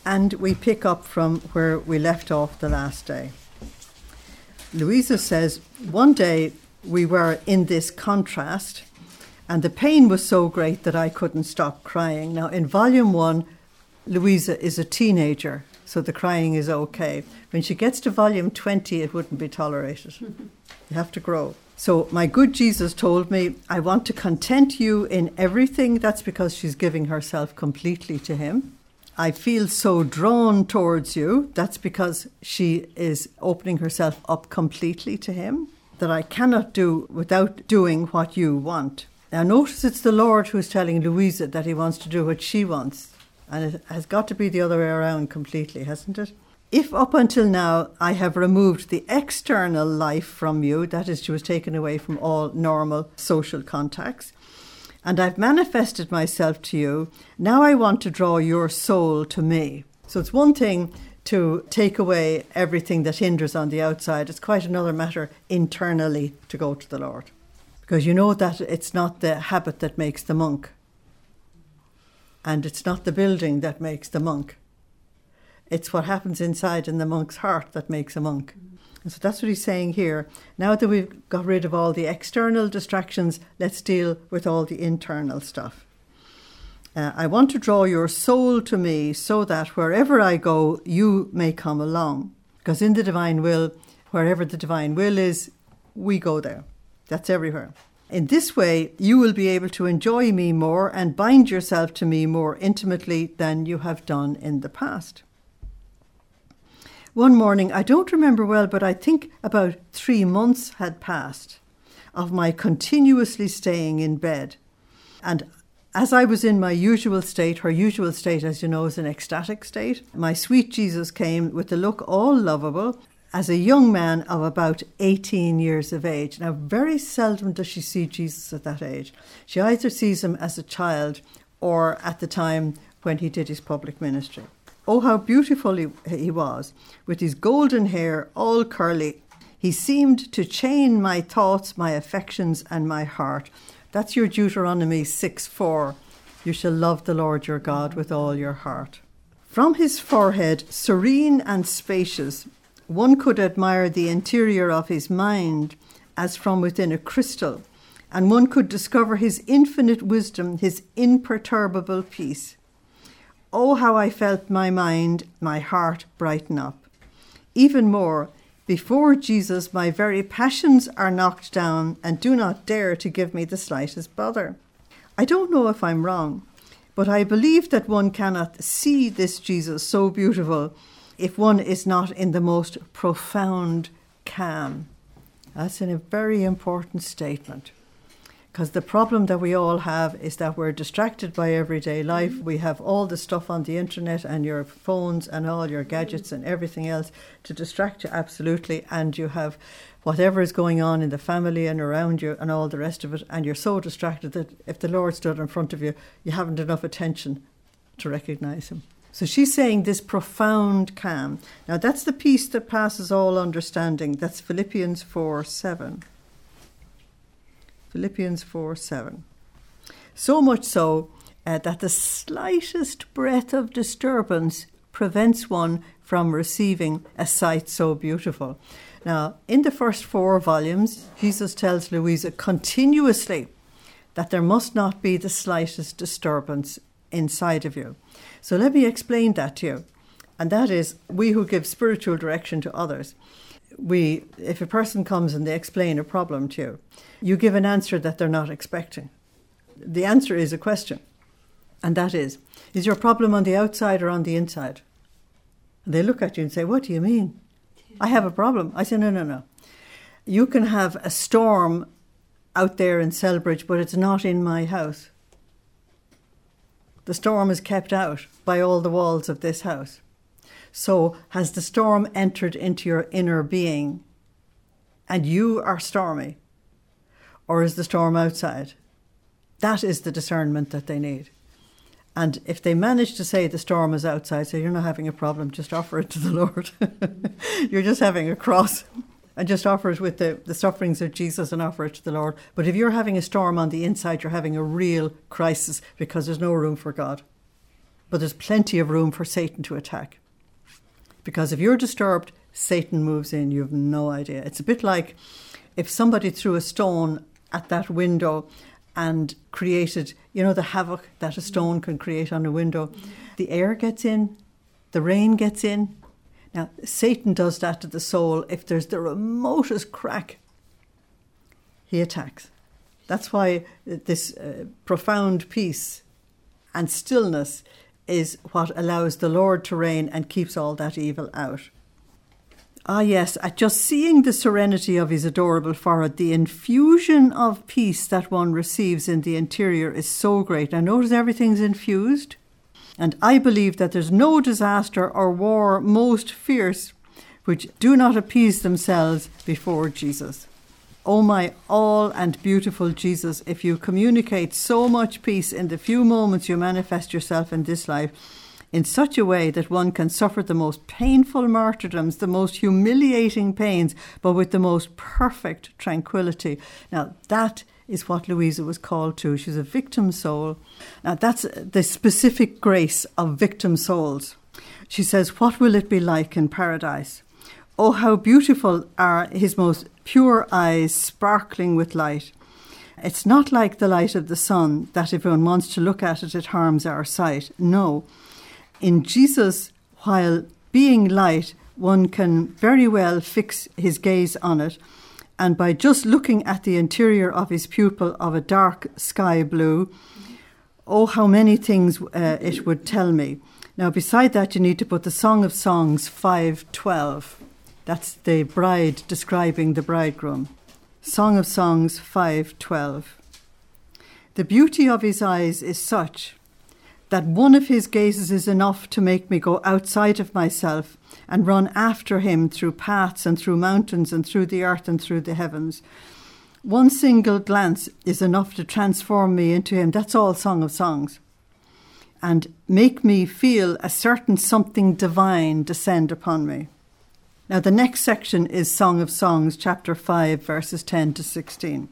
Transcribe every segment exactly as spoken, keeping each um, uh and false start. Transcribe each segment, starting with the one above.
And we pick up from where we left off the last day. Louisa says, one day we were in this contrast and the pain was so great that I couldn't stop crying. Now, in volume one, Louisa is a teenager, so the crying is okay. When she gets to volume twenty, it wouldn't be tolerated. You have to grow. So my good Jesus told me, I want to content you in everything. That's because she's giving herself completely to him. I feel so drawn towards you. That's because she is opening herself up completely to him, that I cannot do without doing what you want. Now notice it's the Lord who's telling Louisa that he wants to do what she wants. And it has got to be the other way around completely, hasn't it? If up until now I have removed the external life from you, that is, she was taken away from all normal social contacts, and I've manifested myself to you, now I want to draw your soul to me. So it's one thing to take away everything that hinders on the outside. It's quite another matter internally to go to the Lord. Because you know that it's not the habit that makes the monk. And it's not the building that makes the monk. It's what happens inside in the monk's heart that makes a monk. And so that's what he's saying here. Now that we've got rid of all the external distractions, let's deal with all the internal stuff. Uh, I want to draw your soul to me so that wherever I go, you may come along. Because in the divine will, wherever the divine will is, we go there. That's everywhere. In this way, you will be able to enjoy me more and bind yourself to me more intimately than you have done in the past. One morning, I don't remember well, but I think about three months had passed of my continuously staying in bed. And as I was in my usual state, her usual state, as you know, is an ecstatic state, my sweet Jesus came with a look all lovable as a young man of about eighteen years of age. Now, very seldom does she see Jesus at that age. She either sees him as a child or at the time when he did his public ministry. Oh, how beautiful he, he was, with his golden hair all curly. He seemed to chain my thoughts, my affections, and my heart. That's your Deuteronomy six four. You shall love the Lord your God with all your heart. From his forehead, serene and spacious, one could admire the interior of his mind as from within a crystal, and one could discover his infinite wisdom, his imperturbable peace. Oh, how I felt my mind, my heart brighten up. Even more, before Jesus, my very passions are knocked down and do not dare to give me the slightest bother. I don't know if I'm wrong, but I believe that one cannot see this Jesus so beautiful if one is not in the most profound calm. That's a very important statement. Because the problem that we all have is that we're distracted by everyday life. We have all the stuff on the internet and your phones and all your gadgets and everything else to distract you absolutely. And you have whatever is going on in the family and around you and all the rest of it. And you're so distracted that if the Lord stood in front of you, you haven't enough attention to recognize him. So she's saying this profound calm. Now that's the peace that passes all understanding. That's Philippians four seven. Philippians four seven. So much so uh, that the slightest breath of disturbance prevents one from receiving a sight so beautiful. Now, in the first four volumes, Jesus tells Louisa continuously that there must not be the slightest disturbance inside of you. So let me explain that to you. And that is, we who give spiritual direction to others, we, if a person comes and they explain a problem to you, you give an answer that they're not expecting. The answer is a question. And that is, is your problem on the outside or on the inside? And they look at you and say, what do you mean? I have a problem. I say, no, no, no. You can have a storm out there in Selbridge, but it's not in my house. The storm is kept out by all the walls of this house. So has the storm entered into your inner being and you are stormy? Or is the storm outside? That is the discernment that they need. And if they manage to say the storm is outside, say, you're not having a problem, just offer it to the Lord. You're just having a cross. And just offer it with the, the sufferings of Jesus and offer it to the Lord. But if you're having a storm on the inside, you're having a real crisis because there's no room for God. but there's plenty of room for Satan to attack. Because if you're disturbed, Satan moves in. You have no idea. It's a bit like if somebody threw a stone at that window and created, you know, the havoc that a stone can create on a window. The air gets in, the rain gets in. Now, Satan does that to the soul. If there's the remotest crack, he attacks. That's why this uh, profound peace and stillness is what allows the Lord to reign and keeps all that evil out. Ah, yes, at just seeing the serenity of his adorable forehead, the infusion of peace that one receives in the interior is so great. Now, notice everything's infused. And I believe that there's no disaster or war most fierce which do not appease themselves before Jesus. Oh, my all and beautiful Jesus, if you communicate so much peace in the few moments you manifest yourself in this life, in such a way that one can suffer the most painful martyrdoms, the most humiliating pains, but with the most perfect tranquility. Now, that is what Louisa was called to. She's a victim soul. Now, that's the specific grace of victim souls. She says, what will it be like in paradise? Oh, how beautiful are his most pure eyes, sparkling with light. It's not like the light of the sun, that if one wants to look at it, it harms our sight. No. In Jesus, while being light, one can very well fix his gaze on it, and by just looking at the interior of his pupil of a dark sky blue, oh, how many things uh, it would tell me. Now, beside that, you need to put the Song of Songs five twelve. That's the bride describing the bridegroom. Song of Songs five twelve. The beauty of his eyes is such that one of his gazes is enough to make me go outside of myself and run after him through paths and through mountains and through the earth and through the heavens. One single glance is enough to transform me into him. That's all Song of Songs. And make me feel a certain something divine descend upon me. Now, the next section is Song of Songs, chapter five, verses ten to sixteen.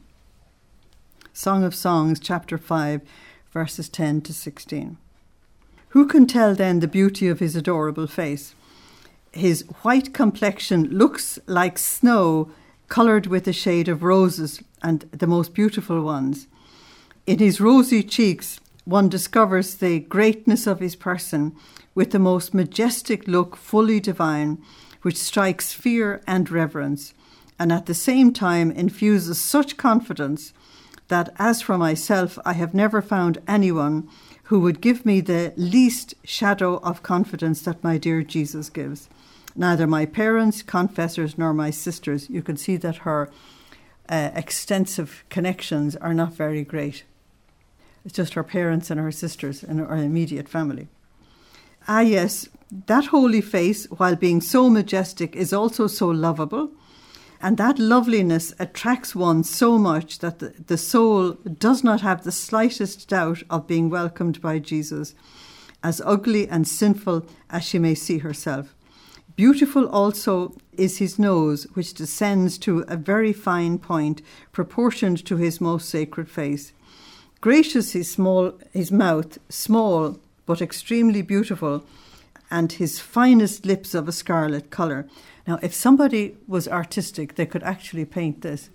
Song of Songs, chapter five, verses ten to sixteen. Who can tell then the beauty of his adorable face? His white complexion looks like snow, coloured with a shade of roses, and the most beautiful ones. In his rosy cheeks, one discovers the greatness of his person, with the most majestic look fully divine, which strikes fear and reverence, and at the same time infuses such confidence that, as for myself, I have never found anyone who would give me the least shadow of confidence that my dear Jesus gives. Neither my parents, confessors, nor my sisters. You can see that her uh, extensive connections are not very great. It's just her parents and her sisters and her immediate family. Ah, yes, that holy face, while being so majestic, is also so lovable. And that loveliness attracts one so much that the, the soul does not have the slightest doubt of being welcomed by Jesus, as ugly and sinful as she may see herself. Beautiful also is his nose, which descends to a very fine point, proportioned to his most sacred face. Gracious his small, his mouth, small but extremely beautiful, and his finest lips of a scarlet colour. Now, if somebody was artistic, they could actually paint this.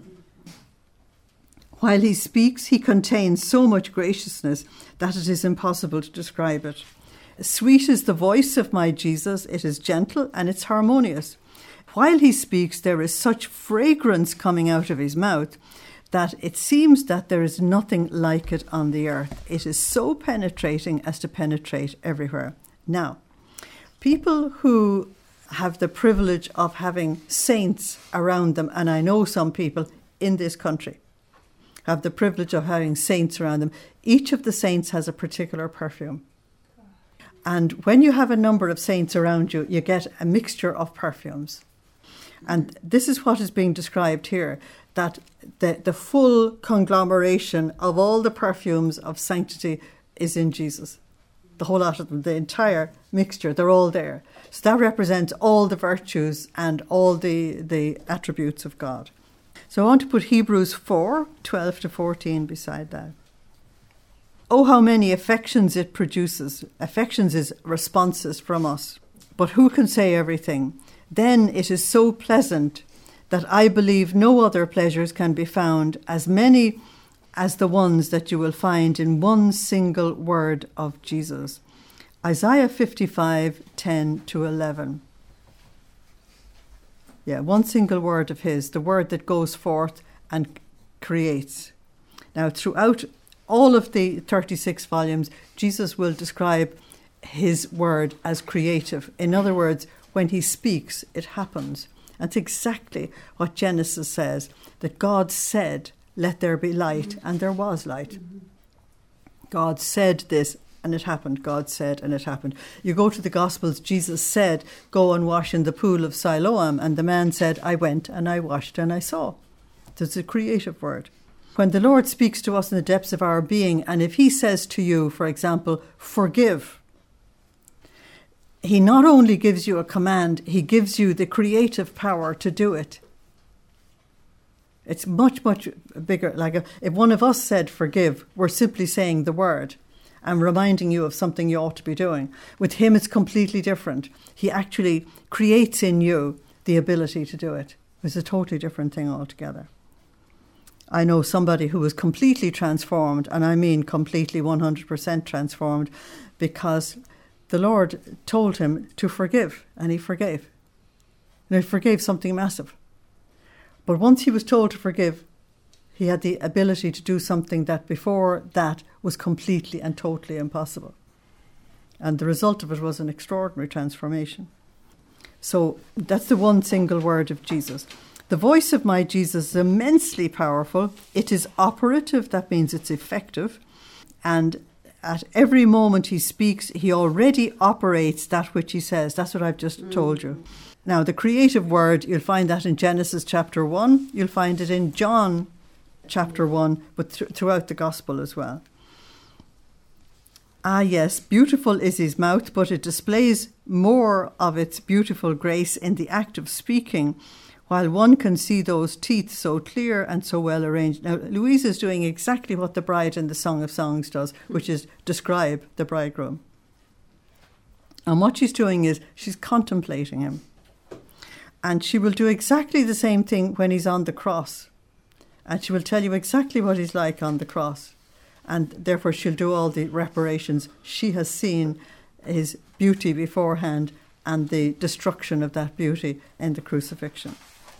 While he speaks, he contains so much graciousness that it is impossible to describe it. Sweet is the voice of my Jesus. It is gentle and it's harmonious. While he speaks, there is such fragrance coming out of his mouth that it seems that there is nothing like it on the earth. It is so penetrating as to penetrate everywhere. Now, people who have the privilege of having saints around them, and I know some people in this country have the privilege of having saints around them. Each of the saints has a particular perfume. And when you have a number of saints around you, you get a mixture of perfumes. And this is what is being described here, that the, the full conglomeration of all the perfumes of sanctity is in Jesus. The whole lot of them, the entire mixture, they're all there. So that represents all the virtues and all the, the attributes of God. So I want to put Hebrews four, twelve to fourteen beside that. Oh, how many affections it produces. Affections is responses from us. But who can say everything? Then it is so pleasant that I believe no other pleasures can be found, as many as the ones that you will find in one single word of Jesus. Isaiah fifty-five, ten to eleven. Yeah, one single word of his, the word that goes forth and creates. Now, throughout all of the thirty-six volumes, Jesus will describe his word as creative. In other words, when he speaks, it happens. That's exactly what Genesis says, that God said, let there be light, and there was light. God said this, and it happened. God said, and it happened. You go to the Gospels, Jesus said, go and wash in the pool of Siloam, and the man said, I went, and I washed, and I saw. It's a creative word. When the Lord speaks to us in the depths of our being, and if he says to you, for example, forgive, he not only gives you a command, he gives you the creative power to do it. It's much, much bigger. Like a, if one of us said forgive, we're simply saying the word and reminding you of something you ought to be doing. With him, it's completely different. He actually creates in you the ability to do it. It's a totally different thing altogether. I know somebody who was completely transformed, and I mean completely one hundred percent transformed, because the Lord told him to forgive, and he forgave. And he forgave something massive. But once he was told to forgive, he had the ability to do something that before that was completely and totally impossible. And the result of it was an extraordinary transformation. So that's the one single word of Jesus. The voice of my Jesus is immensely powerful. It is operative, that means it's effective. And at every moment he speaks, he already operates that which he says. That's what I've just mm. told you. Now, the creative word, you'll find that in Genesis chapter one. You'll find it in John chapter one, but th- throughout the gospel as well. Ah, yes, beautiful is his mouth, but it displays more of its beautiful grace in the act of speaking, while one can see those teeth so clear and so well arranged. Now, Louise is doing exactly what the bride in the Song of Songs does, which is describe the bridegroom. And what she's doing is she's contemplating him. And she will do exactly the same thing when he's on the cross. And she will tell you exactly what he's like on the cross. And therefore she'll do all the reparations. She has seen his beauty beforehand and the destruction of that beauty in the crucifixion.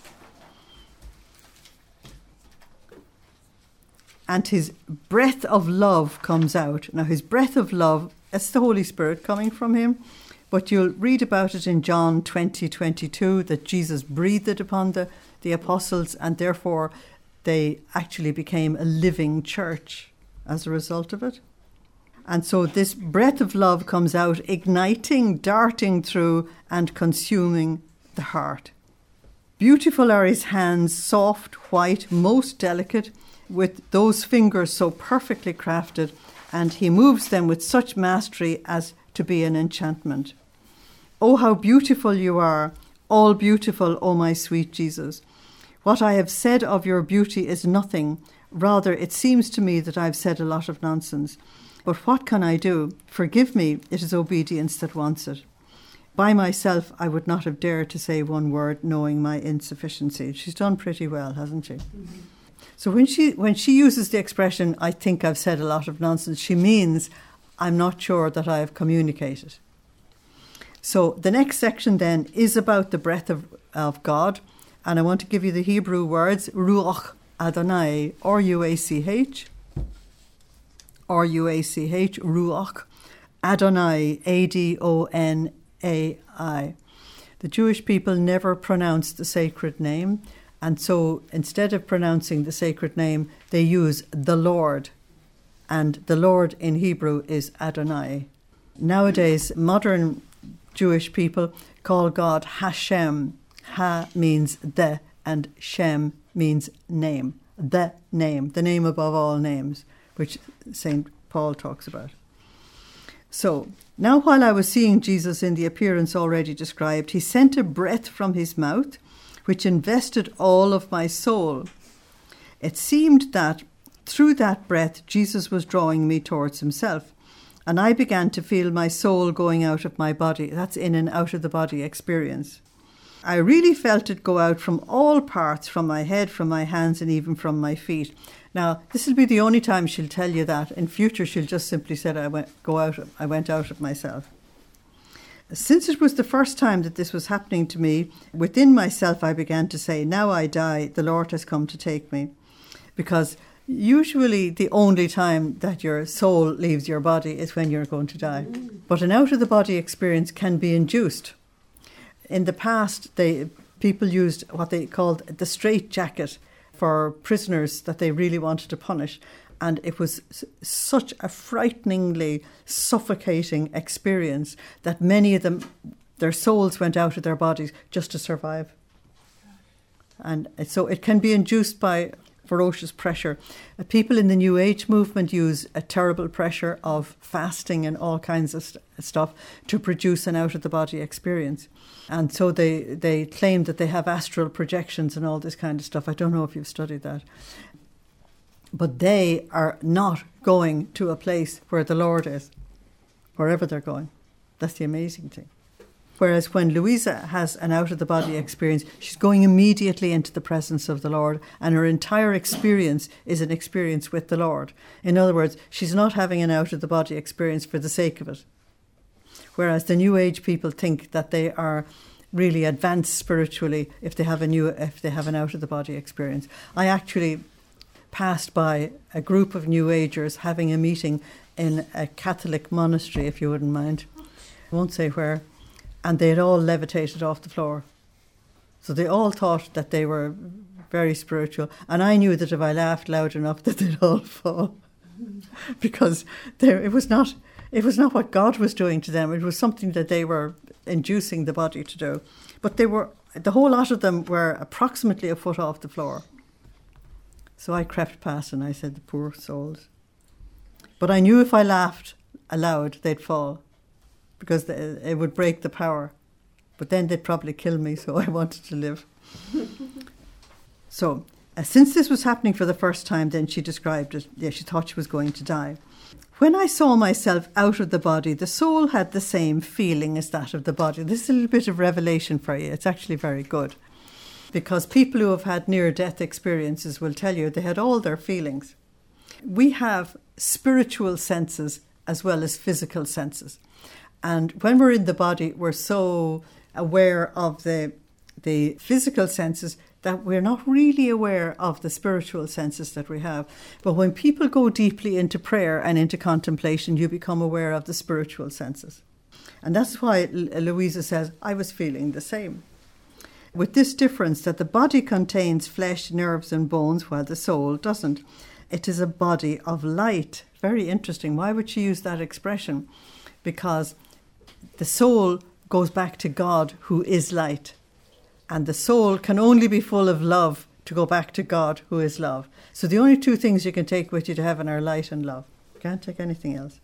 And his breath of love comes out. Now, his breath of love, it's the Holy Spirit coming from him. But you'll read about it in John twenty, twenty-two, that Jesus breathed it upon the, the apostles, and therefore they actually became a living church as a result of it. And so this breath of love comes out, igniting, darting through, and consuming the heart. Beautiful are his hands, soft, white, most delicate, with those fingers so perfectly crafted, and he moves them with such mastery as to be an enchantment. Oh, how beautiful you are, all beautiful, O my sweet Jesus. What I have said of your beauty is nothing. Rather, it seems to me that I have said a lot of nonsense. But what can I do? Forgive me, it is obedience that wants it. By myself, I would not have dared to say one word, knowing my insufficiency. She's done pretty well, hasn't she? Mm-hmm. So when she when she uses the expression, I think I've said a lot of nonsense, she means I'm not sure that I have communicated. So the next section then is about the breath of, of God. And I want to give you the Hebrew words, Ruach Adonai, R U A C H, R U A C H, Ruach Adonai, A D O N A I. The Jewish people never pronounced the sacred name. And so instead of pronouncing the sacred name, they use the Lord. And the Lord in Hebrew is Adonai. Nowadays, modern Jewish people call God Hashem. Ha means the, and Shem means name. The name, the name above all names, which Saint Paul talks about. So, now while I was seeing Jesus in the appearance already described, he sent a breath from his mouth, which invested all of my soul. It seemed that through that breath, Jesus was drawing me towards himself. And I began to feel my soul going out of my body. That's in an out-of-the-body experience. I really felt it go out from all parts, from my head, from my hands, and even from my feet. Now, this will be the only time she'll tell you that. In future, she'll just simply say, I went, go out, I went out of myself. Since it was the first time that this was happening to me, within myself I began to say, now I die, the Lord has come to take me. Because usually the only time that your soul leaves your body is when you're going to die. But an out-of-the-body experience can be induced. In the past, they, people used what they called the straitjacket for prisoners that they really wanted to punish. And it was s- such a frighteningly suffocating experience that many of them, their souls went out of their bodies just to survive. And so it can be induced by ferocious pressure. Uh, people in the New Age movement use a terrible pressure of fasting and all kinds of st- stuff to produce an out-of-the-body experience. And so they, they claim that they have astral projections and all this kind of stuff. I don't know if you've studied that. But they are not going to a place where the Lord is, wherever they're going. That's the amazing thing. Whereas when Louisa has an out-of-the-body experience, she's going immediately into the presence of the Lord, and her entire experience is an experience with the Lord. In other words, she's not having an out-of-the-body experience for the sake of it. Whereas the New Age people think that they are really advanced spiritually if they have a new, if they have an out-of-the-body experience. I actually passed by a group of New Agers having a meeting in a Catholic monastery, if you wouldn't mind. I won't say where. And they had all levitated off the floor. So they all thought that they were very spiritual. And I knew that if I laughed loud enough that they'd all fall. Because there, it was not it was not what God was doing to them. It was something that they were inducing the body to do. But they were the whole lot of them were approximately a foot off the floor. So I crept past and I said, the poor souls. But I knew if I laughed aloud, they'd fall. Because it would break the power. But then they'd probably kill me, so I wanted to live. So, uh, since this was happening for the first time, then she described it. Yeah, she thought she was going to die. When I saw myself out of the body, the soul had the same feeling as that of the body. This is a little bit of revelation for you. It's actually very good. Because people who have had near-death experiences will tell you they had all their feelings. We have spiritual senses as well as physical senses. And when we're in the body, we're so aware of the the physical senses that we're not really aware of the spiritual senses that we have. But when people go deeply into prayer and into contemplation, you become aware of the spiritual senses. And that's why L- Louisa says, I was feeling the same. With this difference that the body contains flesh, nerves and bones, while the soul doesn't. It is a body of light. Very interesting. Why would she use that expression? Because the soul goes back to God, who is light. And the soul can only be full of love to go back to God, who is love. So the only two things you can take with you to heaven are light and love. You can't take anything else.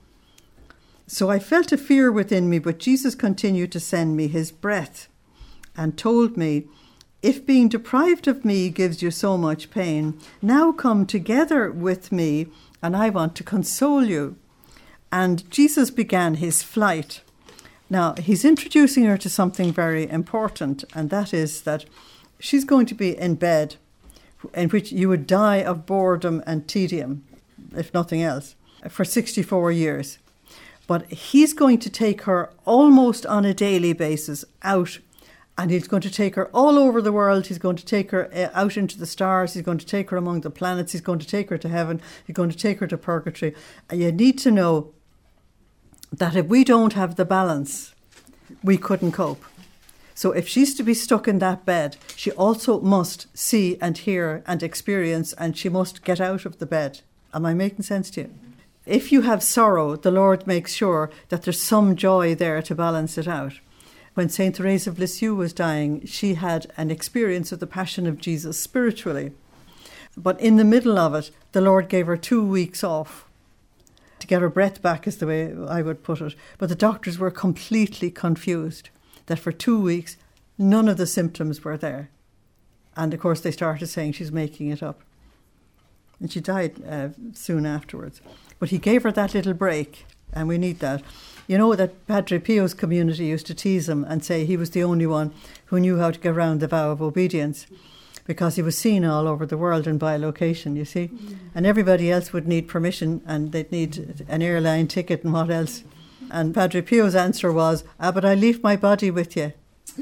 So I felt a fear within me, but Jesus continued to send me his breath and told me, if being deprived of me gives you so much pain, now come together with me and I want to console you. And Jesus began his flight. Now, he's introducing her to something very important, and that is that she's going to be in bed in which you would die of boredom and tedium, if nothing else, for sixty-four years. But he's going to take her almost on a daily basis out, and he's going to take her all over the world. He's going to take her out into the stars. He's going to take her among the planets. He's going to take her to heaven. He's going to take her to purgatory. And you need to know that if we don't have the balance, we couldn't cope. So if she's to be stuck in that bed, she also must see and hear and experience, and she must get out of the bed. Am I making sense to you? If you have sorrow, the Lord makes sure that there's some joy there to balance it out. When Saint Therese of Lisieux was dying, she had an experience of the Passion of Jesus spiritually. But in the middle of it, the Lord gave her two weeks off to get her breath back, is the way I would put it. But the doctors were completely confused that for two weeks, none of the symptoms were there. And of course, they started saying she's making it up. And she died uh, soon afterwards. But he gave her that little break, and we need that. You know that Padre Pio's community used to tease him and say he was the only one who knew how to get around the vow of obedience, because he was seen all over the world and by location, you see. Mm. And everybody else would need permission, and they'd need an airline ticket and what else. And Padre Pio's answer was, ah, but I leave my body with you.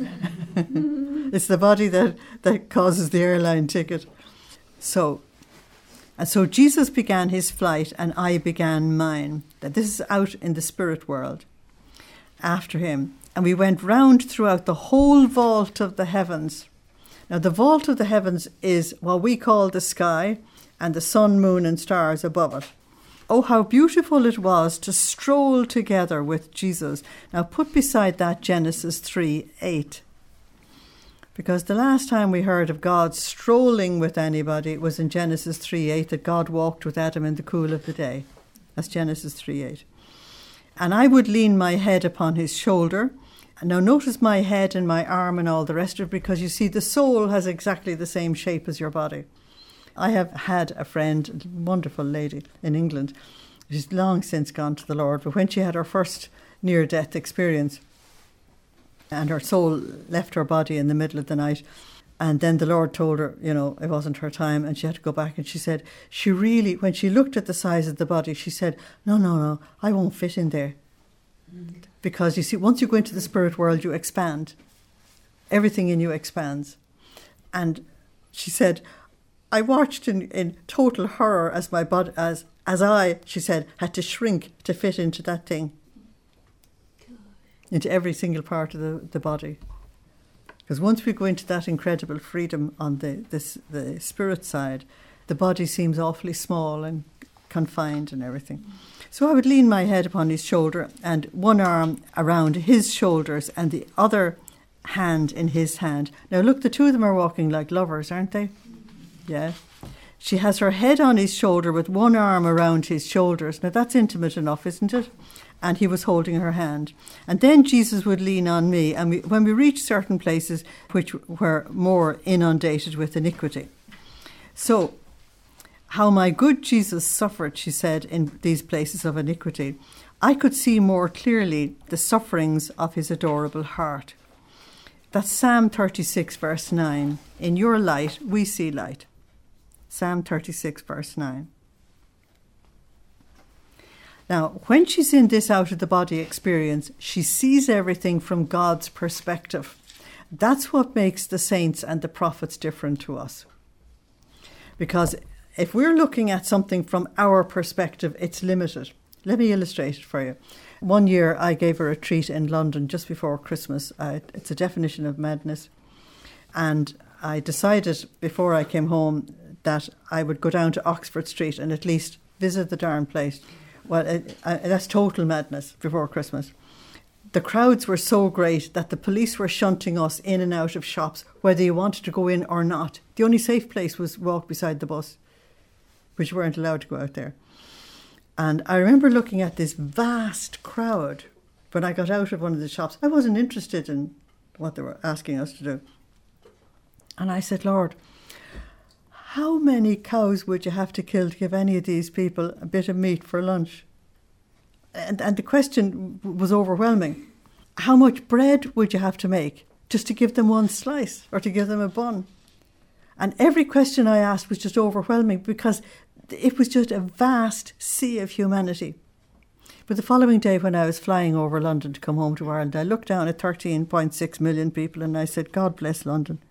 It's the body that, that causes the airline ticket. So, and so Jesus began his flight and I began mine. That this is out in the spirit world after him. And we went round throughout the whole vault of the heavens. Now, the vault of the heavens is what we call the sky and the sun, moon and stars above it. Oh, how beautiful it was to stroll together with Jesus. Now, put beside that Genesis three eight. Because the last time we heard of God strolling with anybody, it was in Genesis three eight that God walked with Adam in the cool of the day. That's Genesis three eight. And I would lean my head upon his shoulder. Now notice my head and my arm and all the rest of it, because you see the soul has exactly the same shape as your body. I have had a friend, a wonderful lady in England. She's long since gone to the Lord, but when she had her first near-death experience and her soul left her body in the middle of the night, and then the Lord told her, you know, it wasn't her time, and she had to go back, and she said, she really, when she looked at the size of the body, she said, no, no, no, I won't fit in there. Mm. Because you see, once you go into the spirit world, you expand. Everything in you expands. And she said, I watched in, in total horror as my body, as as I, she said, had to shrink to fit into that thing. Good. Into every single part of the, the body. Because once we go into that incredible freedom on the this the spirit side, the body seems awfully small and confined and everything. So I would lean my head upon his shoulder and one arm around his shoulders and the other hand in his hand. Now look, the two of them are walking like lovers, aren't they? Yeah. She has her head on his shoulder with one arm around his shoulders. Now that's intimate enough, isn't it? And he was holding her hand. And then Jesus would lean on me, and we, when we reached certain places which were more inundated with iniquity. So, how my good Jesus suffered, she said, in these places of iniquity, I could see more clearly the sufferings of his adorable heart. That's Psalm thirty-six, verse nine. In your light, we see light. Psalm thirty-six, verse nine. Now, when she's in this out-of-the-body experience, she sees everything from God's perspective. That's what makes the saints and the prophets different to us. Because if we're looking at something from our perspective, it's limited. Let me illustrate it for you. One year I gave a retreat in London just before Christmas. Uh, it's a definition of madness. And I decided before I came home that I would go down to Oxford Street and at least visit the darn place. Well, uh, uh, that's total madness before Christmas. The crowds were so great that the police were shunting us in and out of shops, whether you wanted to go in or not. The only safe place was walk beside the bus, which weren't allowed to go out there. And I remember looking at this vast crowd when I got out of one of the shops. I wasn't interested in what they were asking us to do. And I said, Lord, how many cows would you have to kill to give any of these people a bit of meat for lunch? And, and the question was overwhelming. How much bread would you have to make just to give them one slice or to give them a bun? And every question I asked was just overwhelming because it was just a vast sea of humanity. But the following day when I was flying over London to come home to Ireland, I looked down at thirteen point six million people and I said, God bless London.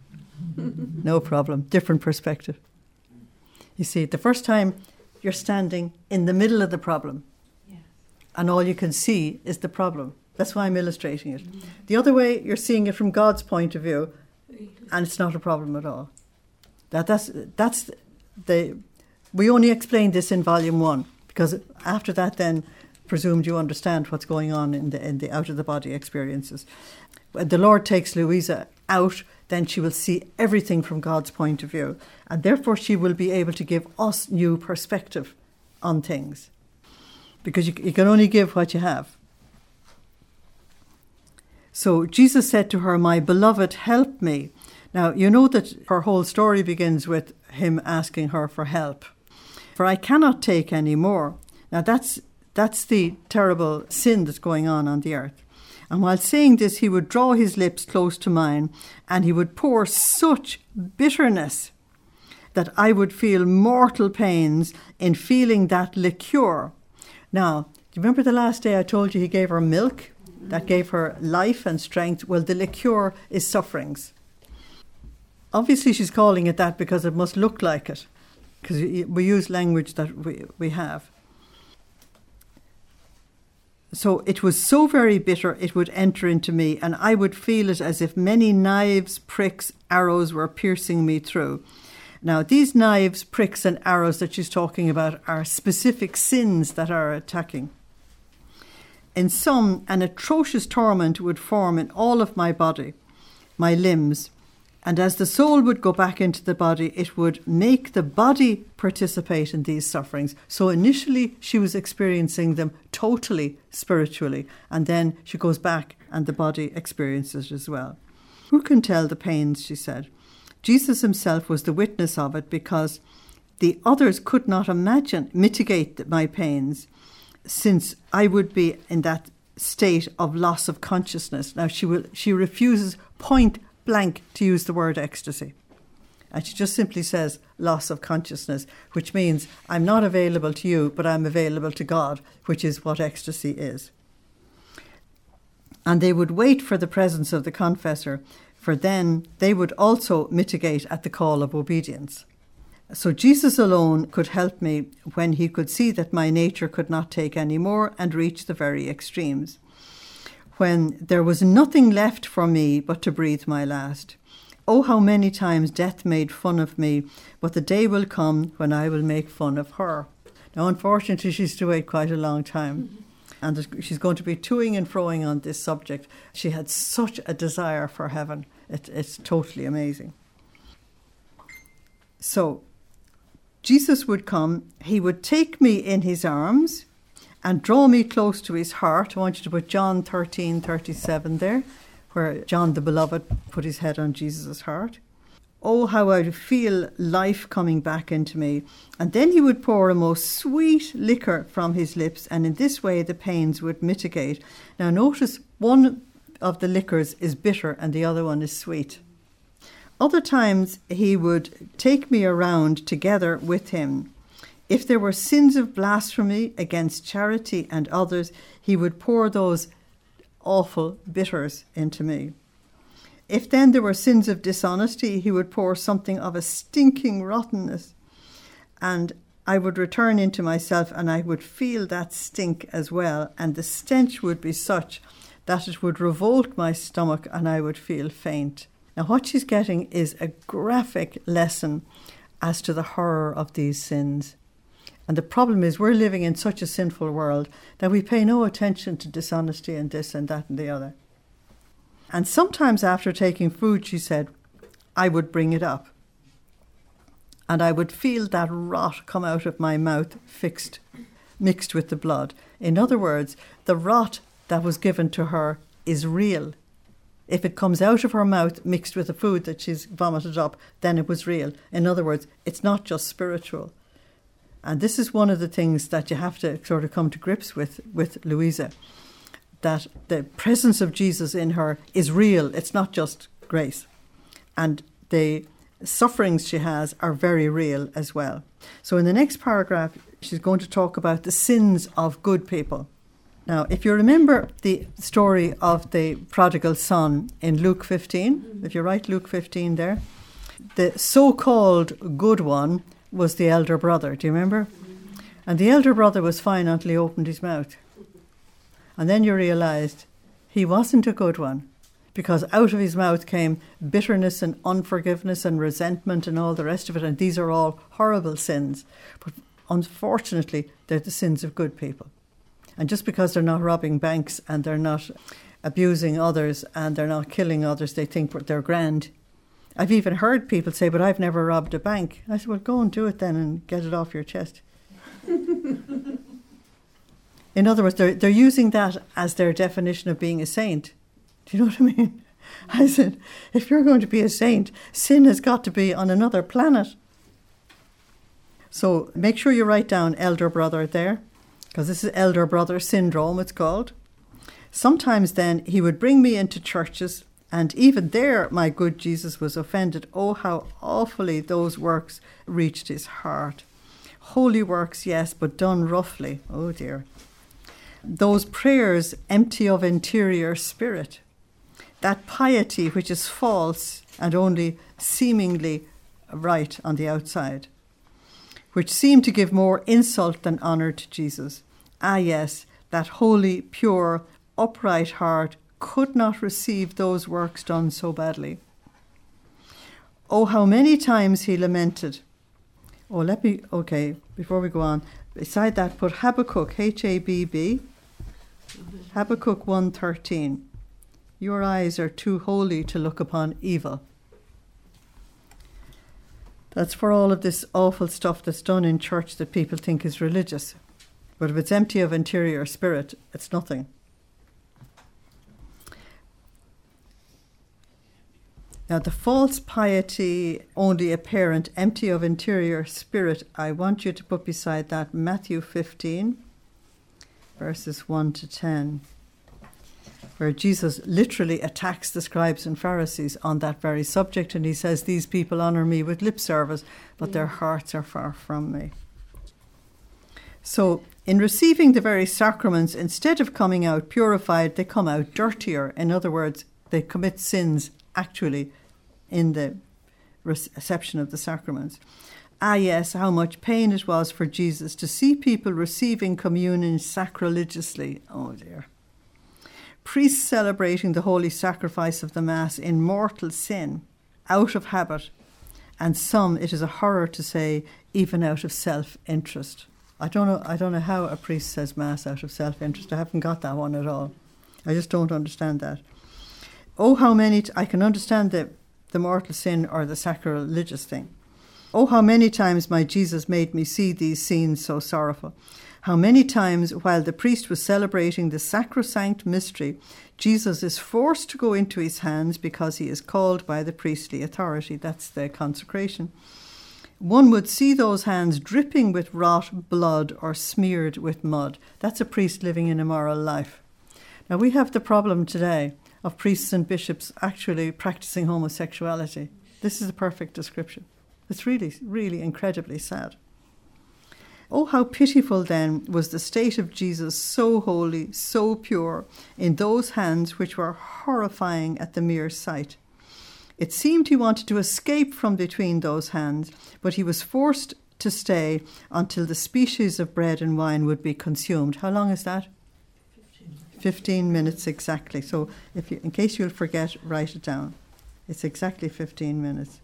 No problem. Different perspective. You see, the first time you're standing in the middle of the problem, yes, and all you can see is the problem. That's why I'm illustrating it. Mm-hmm. The other way, you're seeing it from God's point of view, and it's not a problem at all. That that's that's the. We only explained this in volume one because after that, then presumed you understand what's going on in the in the out of the body experiences. When the Lord takes Louisa out, then she will see everything from God's point of view. And therefore she will be able to give us new perspective on things. Because you, you can only give what you have. So Jesus said to her, my beloved, help me. Now, you know that her whole story begins with him asking her for help. for I cannot take any more. Now that's that's the terrible sin that's going on on the earth. And while saying this, he would draw his lips close to mine, and he would pour such bitterness that I would feel mortal pains in feeling that liqueur. Now, do you remember the last day I told you he gave her milk? That gave her life and strength. Well, the liqueur is sufferings. Obviously, she's calling it that because it must look like it, because we use language that we, we have. So it was so very bitter, it would enter into me, and I would feel it as if many knives, pricks, arrows were piercing me through. Now, these knives, pricks, and arrows that she's talking about are specific sins that are attacking. In some, an atrocious torment would form in all of my body, my limbs, and as the soul would go back into the body, it would make the body participate in these sufferings. So initially, she was experiencing them totally spiritually, and then she goes back and the body experiences it as well. Who can tell the pains, she said. Jesus himself was the witness of it, because the others could not imagine, mitigate my pains, since I would be in that state of loss of consciousness. Now, she will, she refuses point blank to use the word ecstasy. And she just simply says loss of consciousness, which means I'm not available to you, but I'm available to God, which is what ecstasy is. And they would wait for the presence of the confessor, for then they would also mitigate at the call of obedience. So Jesus alone could help me when he could see that my nature could not take any more and reach the very extremes, when there was nothing left for me but to breathe my last. Oh, how many times death made fun of me, but the day will come when I will make fun of her. Now, unfortunately, she's to wait quite a long time, and she's going to be toing and froing on this subject. She had such a desire for heaven. It, it's totally amazing. So, Jesus would come, he would take me in his arms and draw me close to his heart. I want you to put John thirteen thirty-seven there, where John the Beloved put his head on Jesus' heart. Oh, how I'd feel life coming back into me. And then he would pour a most sweet liquor from his lips, and in this way the pains would mitigate. Now notice one of the liquors is bitter and the other one is sweet. Other times he would take me around together with him. If there were sins of blasphemy against charity and others, he would pour those awful bitters into me. If then there were sins of dishonesty, he would pour something of a stinking rottenness. And I would return into myself and I would feel that stink as well. And the stench would be such that it would revolt my stomach and I would feel faint. Now, what she's getting is a graphic lesson as to the horror of these sins. And the problem is we're living in such a sinful world that we pay no attention to dishonesty and this and that and the other. And sometimes after taking food, she said, I would bring it up. And I would feel that rot come out of my mouth fixed, mixed with the blood. In other words, the rot that was given to her is real. If it comes out of her mouth mixed with the food that she's vomited up, then it was real. In other words, it's not just spiritual. And this is one of the things that you have to sort of come to grips with, with Louisa, that the presence of Jesus in her is real. It's not just grace. And the sufferings she has are very real as well. So in the next paragraph, she's going to talk about the sins of good people. Now, if you remember the story of the prodigal son in Luke fifteen, if you write Luke fifteen there, the so-called good one was the elder brother. Do you remember? And the elder brother was fine until he opened his mouth. And then you realised he wasn't a good one, because out of his mouth came bitterness and unforgiveness and resentment and all the rest of it. And these are all horrible sins. But unfortunately, they're the sins of good people. And just because they're not robbing banks and they're not abusing others and they're not killing others, they think they're grand. I've even heard people say, but I've never robbed a bank. I said, well, go and do it then and get it off your chest. In other words, they're, they're using that as their definition of being a saint. Do you know what I mean? I said, if you're going to be a saint, sin has got to be on another planet. So make sure you write down elder brother there, because this is elder brother syndrome, it's called. Sometimes then he would bring me into churches, and even there my good Jesus was offended. Oh, how awfully those works reached his heart. Holy works, yes, but done roughly. Oh dear. Those prayers empty of interior spirit. That piety which is false and only seemingly right on the outside, which seemed to give more insult than honour to Jesus. Ah yes, that holy, pure, upright heart could not receive those works done so badly. Oh, how many times he lamented. Oh, let me, okay, before we go on, beside that put Habakkuk, H A B B, Habakkuk one thirteen. Your eyes are too holy to look upon evil. That's for all of this awful stuff that's done in church that people think is religious. But if it's empty of interior spirit, it's nothing. Now, the false piety only apparent, empty of interior spirit, I want you to put beside that Matthew fifteen, verses one to ten, where Jesus literally attacks the scribes and Pharisees on that very subject, and he says, these people honour me with lip service, but their hearts are far from me. So, in receiving the very sacraments, instead of coming out purified, they come out dirtier. In other words, they commit sins actually in the reception of the sacraments. Ah yes, how much pain it was for Jesus to see people receiving communion sacrilegiously. Oh dear. Priests celebrating the holy sacrifice of the Mass in mortal sin, out of habit, and some, it is a horror to say, even out of self-interest. I don't know I don't know how a priest says Mass out of self-interest. I haven't got that one at all. I just don't understand that. Oh, how many, t- I can understand the, the mortal sin or the sacrilegious thing. Oh, how many times my Jesus made me see these scenes so sorrowful. How many times, while the priest was celebrating the sacrosanct mystery, Jesus is forced to go into his hands because he is called by the priestly authority. That's the consecration. One would see those hands dripping with rot blood or smeared with mud. That's a priest living an immoral life. Now, we have the problem today of priests and bishops actually practicing homosexuality. This is a perfect description. It's really, really incredibly sad. Oh, how pitiful then was the state of Jesus, so holy, so pure, in those hands which were horrifying at the mere sight. It seemed he wanted to escape from between those hands, but he was forced to stay until the species of bread and wine would be consumed. How long is that? Fifteen, fifteen minutes exactly. So if you, in case you'll forget, write it down. It's exactly fifteen minutes.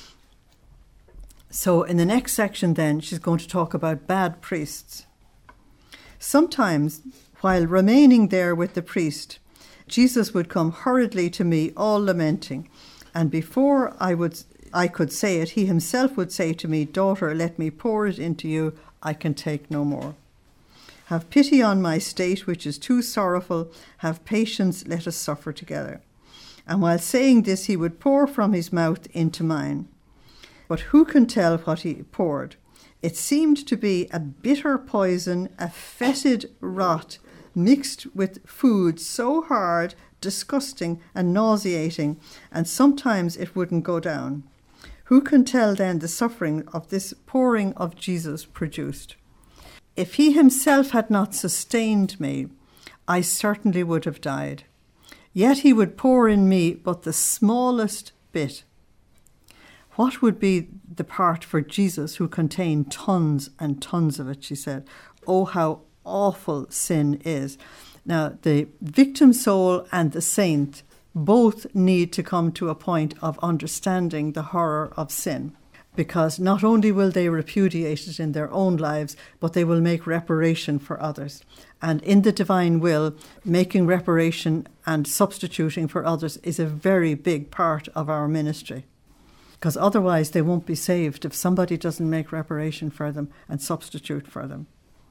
So in the next section then, she's going to talk about bad priests. Sometimes, while remaining there with the priest, Jesus would come hurriedly to me, all lamenting, and before I would, I could say it, he himself would say to me, daughter, let me pour it into you, I can take no more. Have pity on my state, which is too sorrowful, have patience, let us suffer together. And while saying this, he would pour from his mouth into mine. But who can tell what he poured? It seemed to be a bitter poison, a fetid rot, mixed with food so hard, disgusting and nauseating, and sometimes it wouldn't go down. Who can tell then the suffering of this pouring of Jesus produced? If he himself had not sustained me, I certainly would have died. Yet he would pour in me but the smallest bit. What would be the part for Jesus who contained tons and tons of it, she said. Oh, how awful sin is. Now, the victim soul and the saint both need to come to a point of understanding the horror of sin, because not only will they repudiate it in their own lives, but they will make reparation for others. And in the divine will, making reparation and substituting for others is a very big part of our ministry. Because otherwise they won't be saved if somebody doesn't make reparation for them and substitute for them.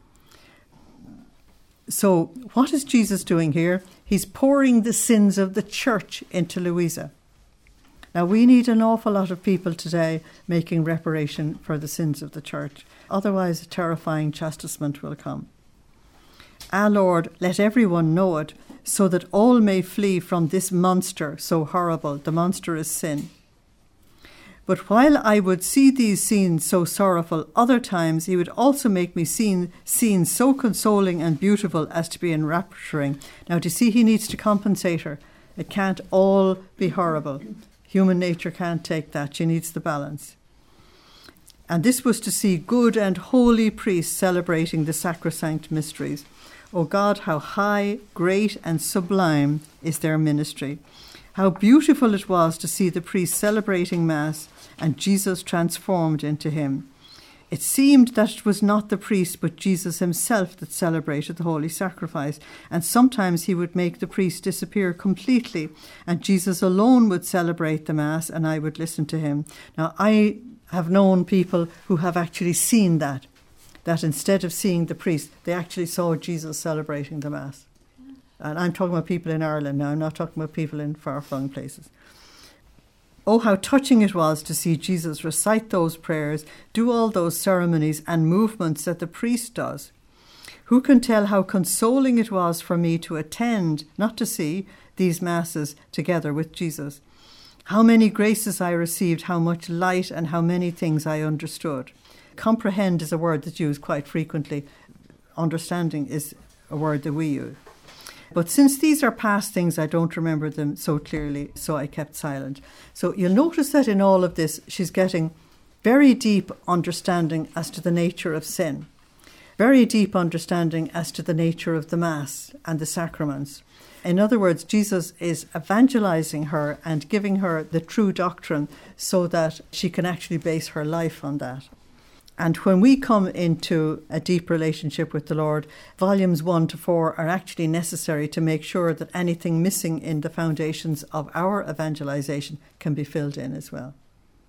So what is Jesus doing here? He's pouring the sins of the church into Louisa. Now, we need an awful lot of people today making reparation for the sins of the church. Otherwise, a terrifying chastisement will come. Ah, Lord, let everyone know it, so that all may flee from this monster so horrible. The monster is sin. But while I would see these scenes so sorrowful, other times he would also make me see scenes so consoling and beautiful as to be enrapturing. Now, do you see, he needs to compensate her. It can't all be horrible. Human nature can't take that. She needs the balance. And this was to see good and holy priests celebrating the sacrosanct mysteries. O God, how high, great and sublime is their ministry. How beautiful it was to see the priests celebrating Mass and Jesus transformed into him. It seemed that it was not the priest but Jesus himself that celebrated the holy sacrifice, and sometimes he would make the priest disappear completely, and Jesus alone would celebrate the Mass, and I would listen to him. Now, I have known people who have actually seen that, that instead of seeing the priest, they actually saw Jesus celebrating the Mass. And I'm talking about people in Ireland now, I'm not talking about people in far-flung places. Oh, how touching it was to see Jesus recite those prayers, do all those ceremonies and movements that the priest does. Who can tell how consoling it was for me to attend, not to see, these Masses together with Jesus. How many graces I received, how much light and how many things I understood. Comprehend is a word that's used quite frequently. Understanding is a word that we use. But since these are past things, I don't remember them so clearly, so I kept silent. So you'll notice that in all of this, she's getting very deep understanding as to the nature of sin, very deep understanding as to the nature of the Mass and the sacraments. In other words, Jesus is evangelizing her and giving her the true doctrine so that she can actually base her life on that. And when we come into a deep relationship with the Lord, volumes one to four are actually necessary to make sure that anything missing in the foundations of our evangelization can be filled in as well.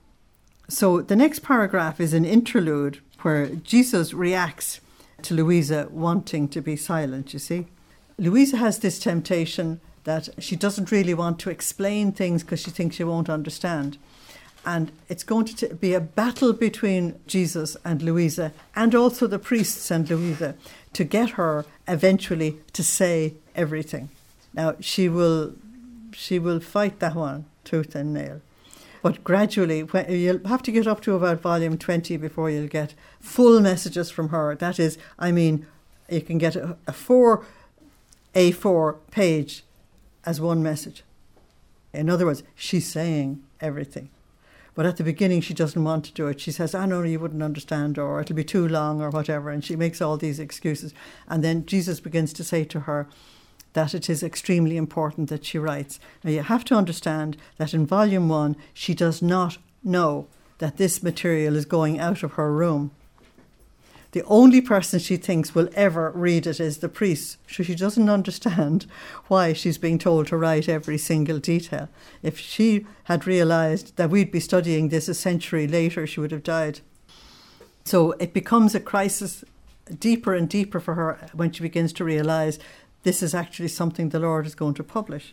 So the next paragraph is an interlude where Jesus reacts to Louisa wanting to be silent, you see. Louisa has this temptation that she doesn't really want to explain things because she thinks she won't understand. And it's going to t- be a battle between Jesus and Louisa, and also the priests and Louisa, to get her eventually to say everything. Now, she will she will fight that one tooth and nail. But gradually, when, you'll have to get up to about volume twenty before you'll get full messages from her. That is, I mean, you can get a, a four A four page as one message. In other words, she's saying everything. But at the beginning, she doesn't want to do it. She says, I know you wouldn't understand, or it'll be too long, or whatever. And she makes all these excuses. And then Jesus begins to say to her that it is extremely important that she writes. Now, you have to understand that in volume one, she does not know that this material is going out of her room. The only person she thinks will ever read it is the priest. So she doesn't understand why she's being told to write every single detail. If she had realised that we'd be studying this a century later, she would have died. So it becomes a crisis deeper and deeper for her when she begins to realise this is actually something the Lord is going to publish.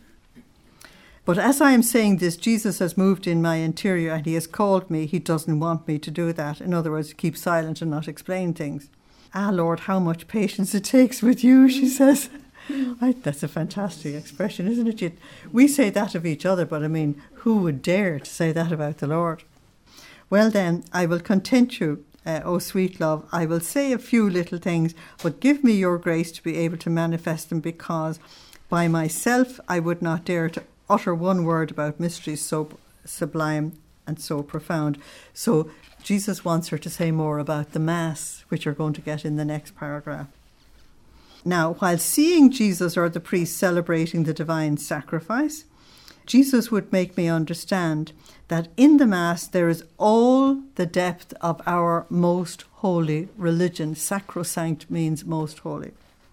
But as I am saying this, Jesus has moved in my interior and he has called me. He doesn't want me to do that. In other words, keep silent and not explain things. Ah, Lord, how much patience it takes with you, she says. I, that's a fantastic expression, isn't it? You, we say that of each other, but I mean, who would dare to say that about the Lord? Well then, I will content you, uh, O sweet love. I will say a few little things, but give me your grace to be able to manifest them, because by myself I would not dare to utter one word about mysteries so sublime and so profound. So Jesus wants her to say more about the Mass, which you're going to get in the next paragraph. Now, while seeing Jesus or the priest celebrating the divine sacrifice, Jesus would make me understand that in the Mass there is all the depth of our most holy religion. Sacrosanct means most holy.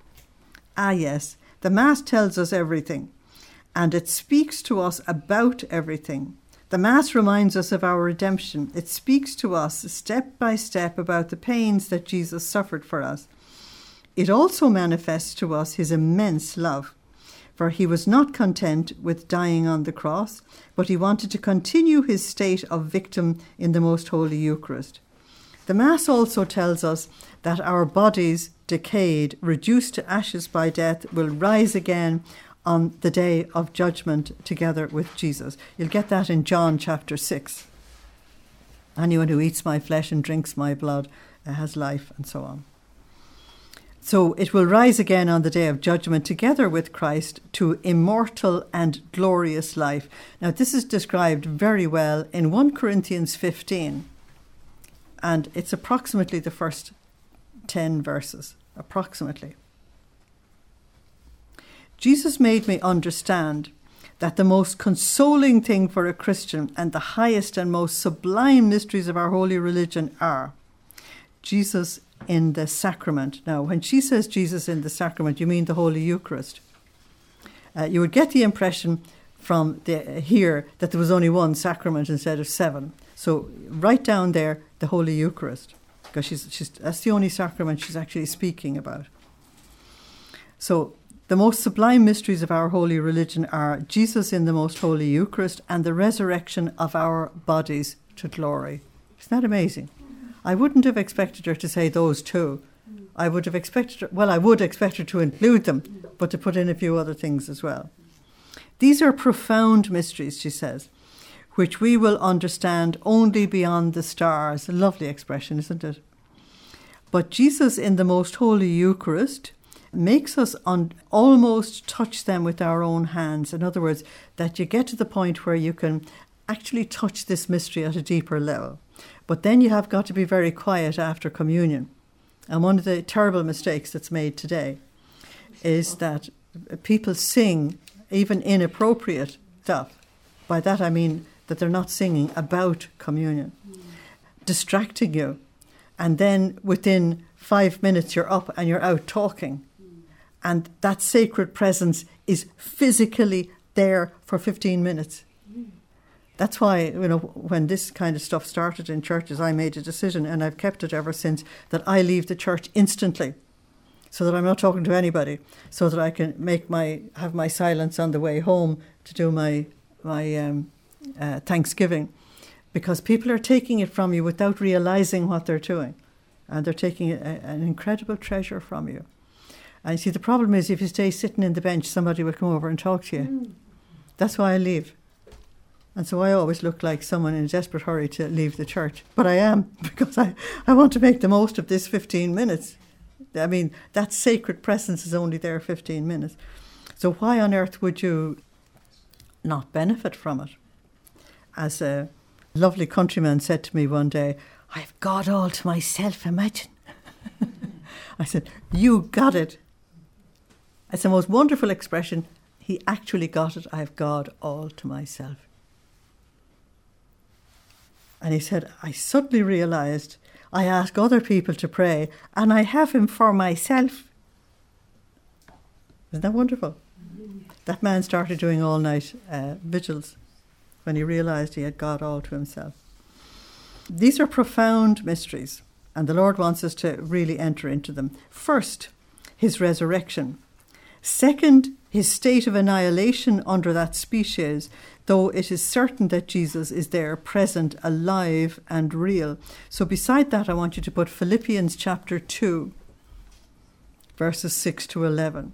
Ah, yes, the Mass tells us everything. And it speaks to us about everything. The Mass reminds us of our redemption. It speaks to us step by step about the pains that Jesus suffered for us. It also manifests to us his immense love. for he was not content with dying on the cross, but he wanted to continue his state of victim in the Most Holy Eucharist. The Mass also tells us that our bodies, decayed, reduced to ashes by death, will rise again on the day of judgment together with Jesus. You'll get that in John chapter six. Anyone who eats my flesh and drinks my blood uh, has life, and so on. So it will rise again on the day of judgment together with Christ to immortal and glorious life. Now this is described very well in First Corinthians fifteen, and it's approximately the first ten verses, approximately. Jesus made me understand that the most consoling thing for a Christian and the highest and most sublime mysteries of our holy religion are Jesus in the sacrament. Now, when she says Jesus in the sacrament, you mean the Holy Eucharist. Uh, you would get the impression from the, uh, here that there was only one sacrament instead of seven. So right down there, the Holy Eucharist, because she's, she's, that's the only sacrament she's actually speaking about. So the most sublime mysteries of our holy religion are Jesus in the most holy Eucharist and the resurrection of our bodies to glory. Isn't that amazing? I wouldn't have expected her to say those two. I would have expected her, well, I would expect her to include them, but to put in a few other things as well. These are profound mysteries, she says, which we will understand only beyond the stars. A lovely expression, isn't it? But Jesus in the most holy Eucharist makes us un- almost touch them with our own hands. In other words, that you get to the point where you can actually touch this mystery at a deeper level. But then you have got to be very quiet after communion. And one of the terrible mistakes that's made today is that people sing even inappropriate stuff. By that I mean that they're not singing about communion, mm. distracting you. And then within five minutes you're up and you're out talking. Mm. And that sacred presence is physically there for fifteen minutes. Mm. That's why, you know, when this kind of stuff started in churches, I made a decision, and I've kept it ever since, that I leave the church instantly, so that I'm not talking to anybody, so that I can make my have my silence on the way home to do my my um, uh, Thanksgiving, because people are taking it from you without realizing what they're doing, and they're taking a, an incredible treasure from you. And see, the problem is, if you stay sitting in the bench, somebody will come over and talk to you. Mm. That's why I leave. And so I always look like someone in a desperate hurry to leave the church. But I am, because I, I want to make the most of this fifteen minutes. I mean, that sacred presence is only there fifteen minutes. So why on earth would you not benefit from it? As a lovely countryman said to me one day, I've God all to myself, imagine. I said, you got it. It's the most wonderful expression. He actually got it. I've God all to myself. And he said, I suddenly realised I ask other people to pray and I have him for myself. Isn't that wonderful? Mm-hmm. That man started doing all-night uh, vigils when he realised he had God all to himself. These are profound mysteries, and the Lord wants us to really enter into them. First, his resurrection. Second, his state of annihilation under that species, though it is certain that Jesus is there, present, alive and real. So beside that, I want you to put Philippians chapter two, verses six to eleven.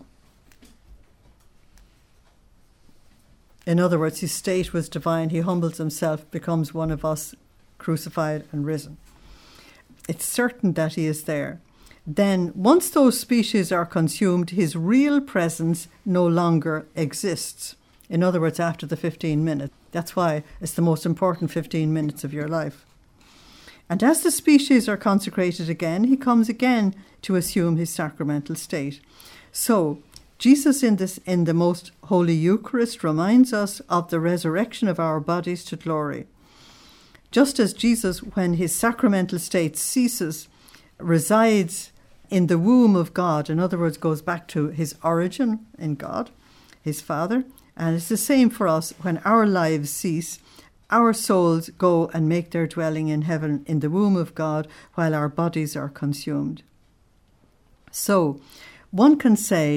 In other words, his state was divine. He humbles himself, becomes one of us, crucified and risen. It's certain that he is there. Then, once those species are consumed, his real presence no longer exists. In other words, after the fifteen minutes. That's why it's the most important fifteen minutes of your life. And as the species are consecrated again, he comes again to assume his sacramental state. So, Jesus in this in the most holy Eucharist reminds us of the resurrection of our bodies to glory. Just as Jesus, when his sacramental state ceases, resides in the womb of God, in other words, goes back to his origin in God, his Father, and it's the same for us. When our lives cease, our souls go and make their dwelling in heaven in the womb of God while our bodies are consumed. So, one can say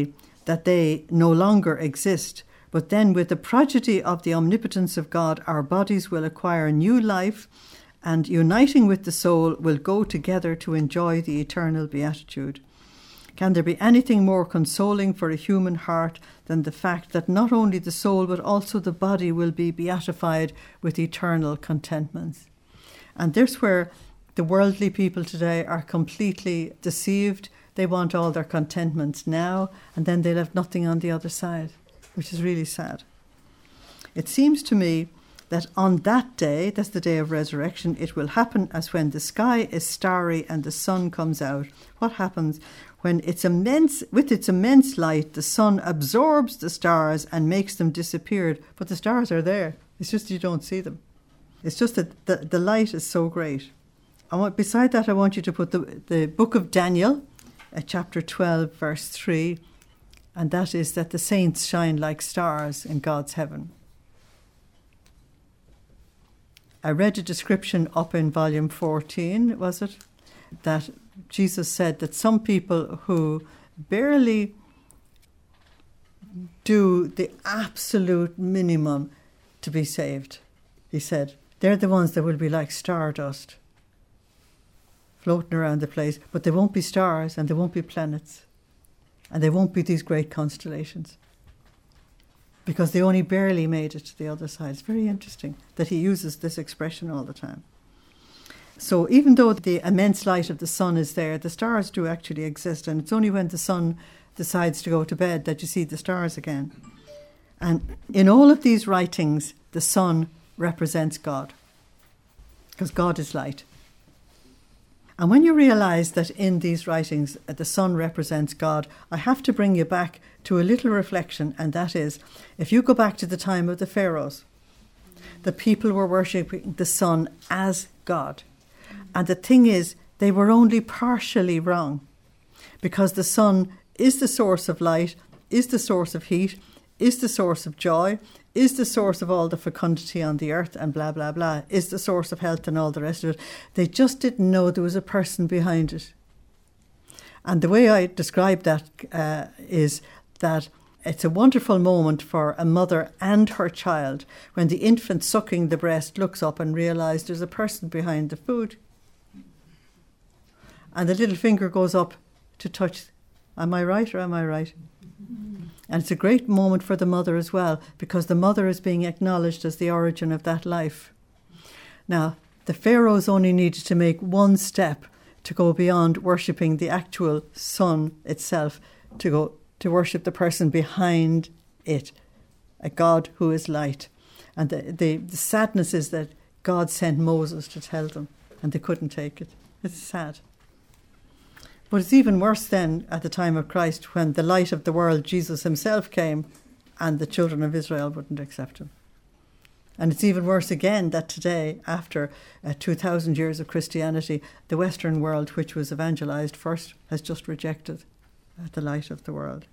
that they no longer exist. But then with the prodigy of the omnipotence of God, our bodies will acquire new life, and uniting with the soul will go together to enjoy the eternal beatitude. Can there be anything more consoling for a human heart than the fact that not only the soul but also the body will be beatified with eternal contentments? And there's where the worldly people today are completely deceived. They want all their contentments now, and then they'll have nothing on the other side, which is really sad. It seems to me that on that day, that's the day of resurrection, it will happen as when the sky is starry and the sun comes out. What happens? When it's immense, with its immense light, the sun absorbs the stars and makes them disappear. But the stars are there. It's just you don't see them. It's just that the, the light is so great. I want, beside that, I want you to put the, the book of Daniel, uh, chapter twelve, verse three, and that is that the saints shine like stars in God's heaven. I read a description up in volume fourteen, was it? That Jesus said that some people who barely do the absolute minimum to be saved, he said, they're the ones that will be like stardust, floating around the place, but they won't be stars and they won't be planets and they won't be these great constellations because they only barely made it to the other side. It's very interesting that he uses this expression all the time. So even though the immense light of the sun is there, the stars do actually exist, and it's only when the sun decides to go to bed that you see the stars again. And in all of these writings, the sun represents God, because God is light. And when you realize that in these writings the sun represents God, I have to bring you back to a little reflection, and that is, if you go back to the time of the pharaohs, the people were worshipping the sun as God. And the thing is, they were only partially wrong, because the sun is the source of light, is the source of heat, is the source of joy, is the source of all the fecundity on the earth and blah, blah, blah, is the source of health and all the rest of it. They just didn't know there was a person behind it. And the way I describe that uh, is that it's a wonderful moment for a mother and her child when the infant sucking the breast looks up and realises there's a person behind the food. And the little finger goes up to touch. Am I right or am I right? And it's a great moment for the mother as well, because the mother is being acknowledged as the origin of that life. Now, the pharaohs only needed to make one step to go beyond worshipping the actual sun itself, to go to worship the person behind it, a God who is light. And the, the, the sadness is that God sent Moses to tell them, and they couldn't take it. It's sad. But it's even worse then at the time of Christ, when the light of the world, Jesus himself, came and the children of Israel wouldn't accept him. And it's even worse again that today, after uh, two thousand years of Christianity, the Western world, which was evangelized first, has just rejected uh, the light of the world.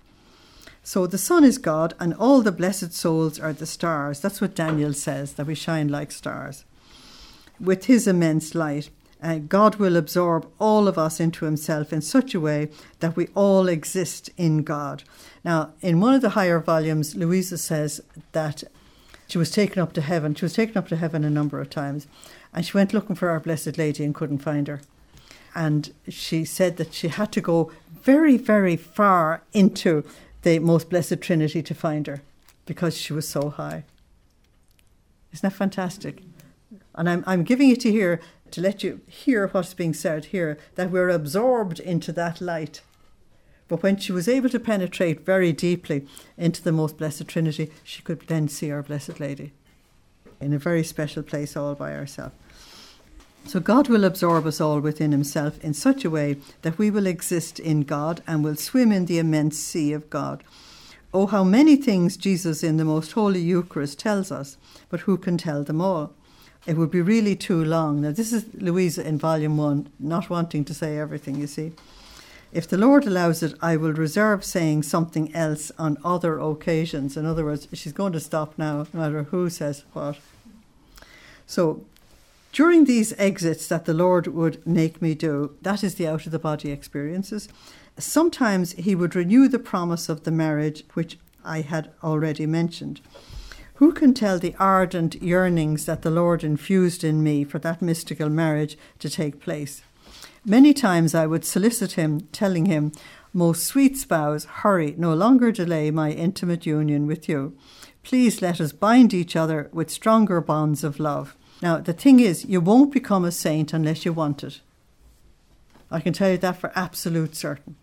So the sun is God and all the blessed souls are the stars. That's what Daniel says, that we shine like stars. With his immense light, Uh, God will absorb all of us into himself in such a way that we all exist in God. Now, in one of the higher volumes, Louisa says that she was taken up to heaven. She was taken up to heaven a number of times. And she went looking for Our Blessed Lady and couldn't find her. And she said that she had to go very, very far into the Most Blessed Trinity to find her, because she was so high. Isn't that fantastic? And I'm I'm giving it to you here to let you hear what's being said here, that we're absorbed into that light. But when she was able to penetrate very deeply into the Most Blessed Trinity, she could then see Our Blessed Lady in a very special place all by herself. So God will absorb us all within himself in such a way that we will exist in God and will swim in the immense sea of God. Oh, how many things Jesus in the Most Holy Eucharist tells us, but who can tell them all? It would be really too long. Now, this is Louisa in volume one, not wanting to say everything, you see. If the Lord allows it, I will reserve saying something else on other occasions. In other words, she's going to stop now, no matter who says what. So, during these exits that the Lord would make me do, that is the out-of-the-body experiences, Sometimes he would renew the promise of the marriage, which I had already mentioned. Who can tell the ardent yearnings that the Lord infused in me for that mystical marriage to take place? Many times I would solicit him, telling him, "Most sweet spouse, hurry, no longer delay my intimate union with you. Please let us bind each other with stronger bonds of love." Now, the thing is, you won't become a saint unless you want it. I can tell you that for absolute certain.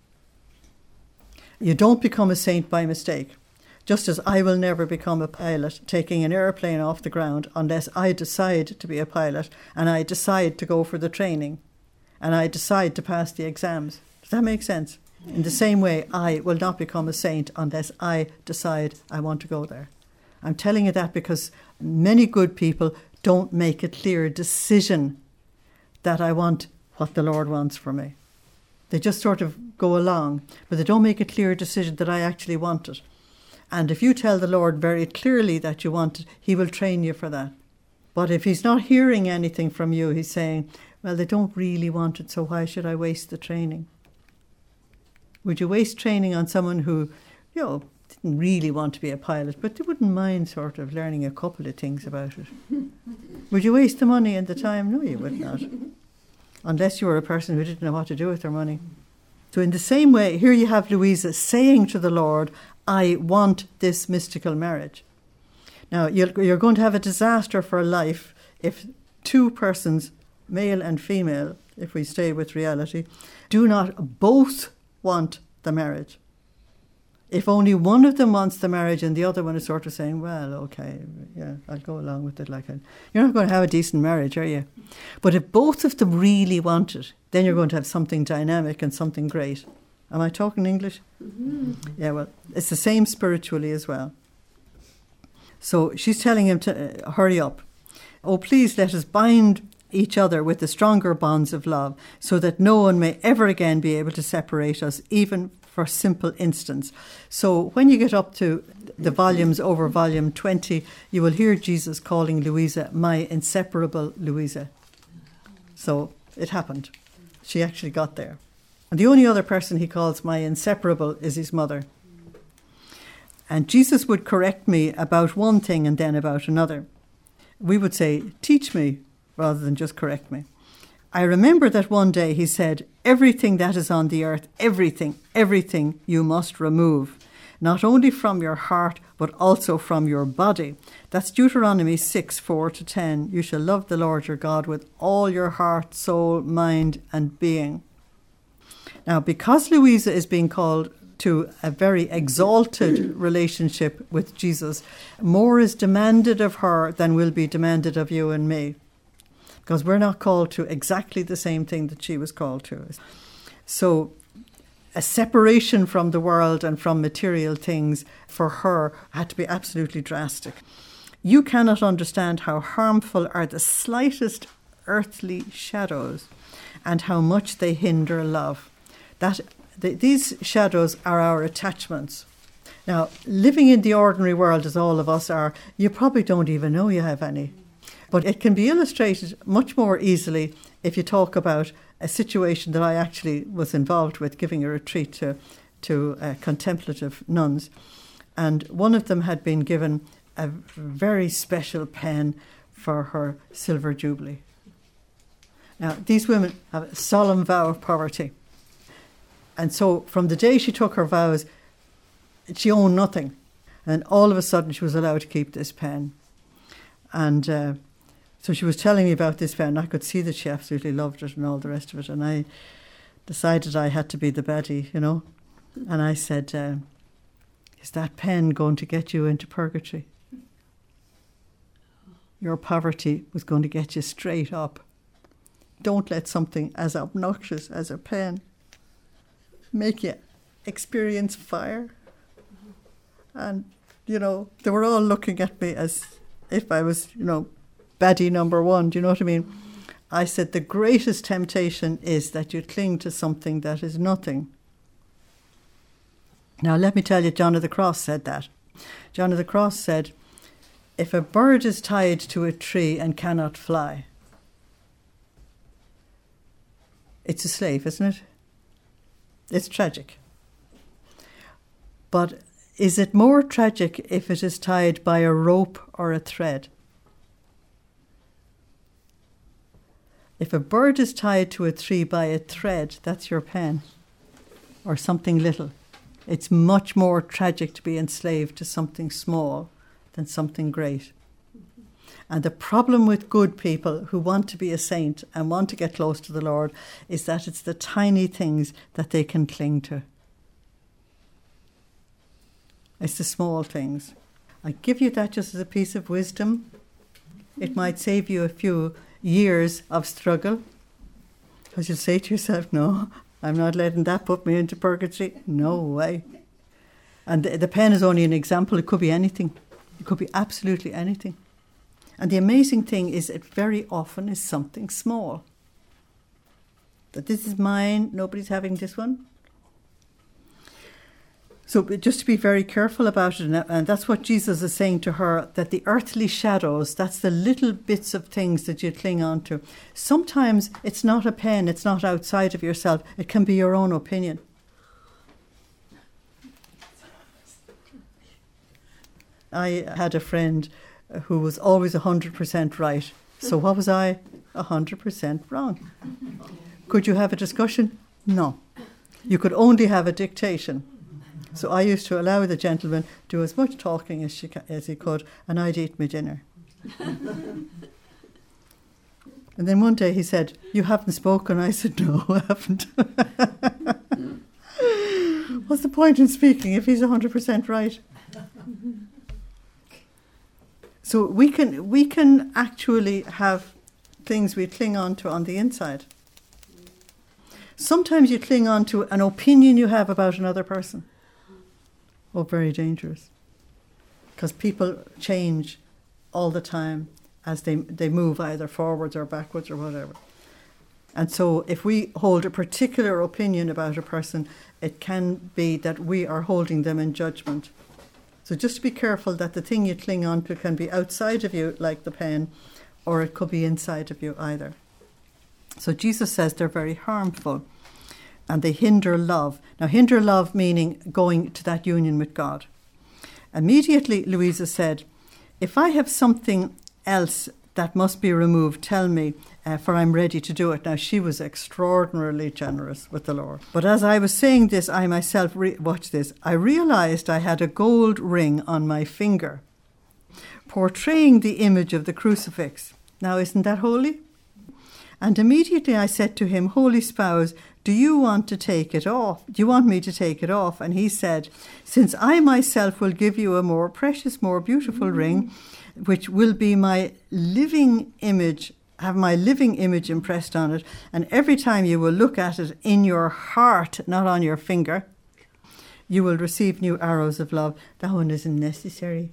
You don't become a saint by mistake. Just as I will never become a pilot taking an airplane off the ground unless I decide to be a pilot and I decide to go for the training and I decide to pass the exams. Does that make sense? In the same way, I will not become a saint unless I decide I want to go there. I'm telling you that because many good people don't make a clear decision that I want what the Lord wants for me. They just sort of go along, but they don't make a clear decision that I actually want it. And if you tell the Lord very clearly that you want it, he will train you for that. But if he's not hearing anything from you, he's saying, well, they don't really want it, so why should I waste the training? Would you waste training on someone who, you know, didn't really want to be a pilot, but they wouldn't mind sort of learning a couple of things about it? Would you waste the money and the time? No, you would not. Unless you were a person who didn't know what to do with their money. So in the same way, here you have Louisa saying to the Lord, I want this mystical marriage. Now, you're, you're going to have a disaster for life if two persons, male and female, if we stay with reality, do not both want the marriage. If only one of them wants the marriage and the other one is sort of saying, well, okay, yeah, I'll go along with it. Like that. You're not going to have a decent marriage, are you? But if both of them really want it, then you're going to have something dynamic and something great. Am I talking English? Mm-hmm. Yeah, well, it's the same spiritually as well. So she's telling him to uh, hurry up. Oh, please let us bind each other with the stronger bonds of love so that no one may ever again be able to separate us, even for simple instance. So when you get up to the volumes over volume twenty, you will hear Jesus calling Louisa, my inseparable Louisa. So it happened. She actually got there. And the only other person he calls my inseparable is his mother. And Jesus would correct me about one thing and then about another. We would say, teach me, rather than just correct me. I remember that one day he said, everything that is on the earth, everything, everything you must remove, not only from your heart, but also from your body. That's Deuteronomy six, four to ten. You shall love the Lord your God with all your heart, soul, mind, and being. Now, because Louisa is being called to a very exalted relationship with Jesus, more is demanded of her than will be demanded of you and me. Because we're not called to exactly the same thing that she was called to. So a separation from the world and from material things for her had to be absolutely drastic. You cannot understand how harmful are the slightest earthly shadows and how much they hinder love. That the, these shadows are our attachments. Now, living in the ordinary world as all of us are, you probably don't even know you have any. But it can be illustrated much more easily if you talk about a situation that I actually was involved with, giving a retreat to, to uh, contemplative nuns. And one of them had been given a very special pen for her silver jubilee. Now, these women have a solemn vow of poverty. And so from the day she took her vows, she owned nothing. And all of a sudden she was allowed to keep this pen. And uh, so she was telling me about this pen. I could see that she absolutely loved it and all the rest of it. And I decided I had to be the baddie, you know. And I said, uh, is that pen going to get you into purgatory? Your poverty was going to get you straight up. Don't let something as obnoxious as a pen make you experience fire. And, you know, they were all looking at me as if I was, you know, baddie number one. Do you know what I mean? I said the greatest temptation is that you cling to something that is nothing. Now, let me tell you, John of the Cross said that. John of the Cross said, if a bird is tied to a tree and cannot fly, it's a slave, isn't it? It's tragic. But is it more tragic if it is tied by a rope or a thread? If a bird is tied to a tree by a thread, that's your pen, or something little. It's much more tragic to be enslaved to something small than something great. And the problem with good people who want to be a saint and want to get close to the Lord is that it's the tiny things that they can cling to. It's the small things. I give you that just as a piece of wisdom. It might save you a few years of struggle. Because you'll say to yourself, no, I'm not letting that put me into purgatory. No way. And the, the pen is only an example. It could be anything. It could be absolutely anything. And the amazing thing is it very often is something small. That this is mine, nobody's having this one. So just to be very careful about it, and that's what Jesus is saying to her, that the earthly shadows, that's the little bits of things that you cling on to. Sometimes it's not a pen, it's not outside of yourself, it can be your own opinion. I had a friend who was always one hundred percent right. So what was I? one hundred percent wrong. Could you have a discussion? No. You could only have a dictation. So I used to allow the gentleman do as much talking as, she ca- as he could, and I'd eat my dinner. And then one day he said, "You haven't spoken." I said, "No, I haven't." What's the point in speaking if he's one hundred percent right? So we can we can actually have things we cling on to on the inside. Sometimes you cling on to an opinion you have about another person. Oh, very dangerous. Because people change all the time as they they move either forwards or backwards or whatever. And so if we hold a particular opinion about a person, it can be that we are holding them in judgment. So just be careful that the thing you cling on to can be outside of you, like the pen, or it could be inside of you either. So Jesus says they're very harmful and they hinder love. Now, hinder love meaning going to that union with God. Immediately, Louisa said, "If I have something else that must be removed, tell me, uh, for I'm ready to do it." Now, she was extraordinarily generous with the Lord. But as I was saying this, I myself, re- watch this, I realized I had a gold ring on my finger, portraying the image of the crucifix. Now, isn't that holy? And immediately I said to him, "Holy spouse, do you want to take it off? Do you want me to take it off?" And he said, "Since I myself will give you a more precious, more beautiful mm-hmm. ring, which will be my living image, have my living image impressed on it, and every time you will look at it in your heart, not on your finger, you will receive new arrows of love." That one isn't necessary.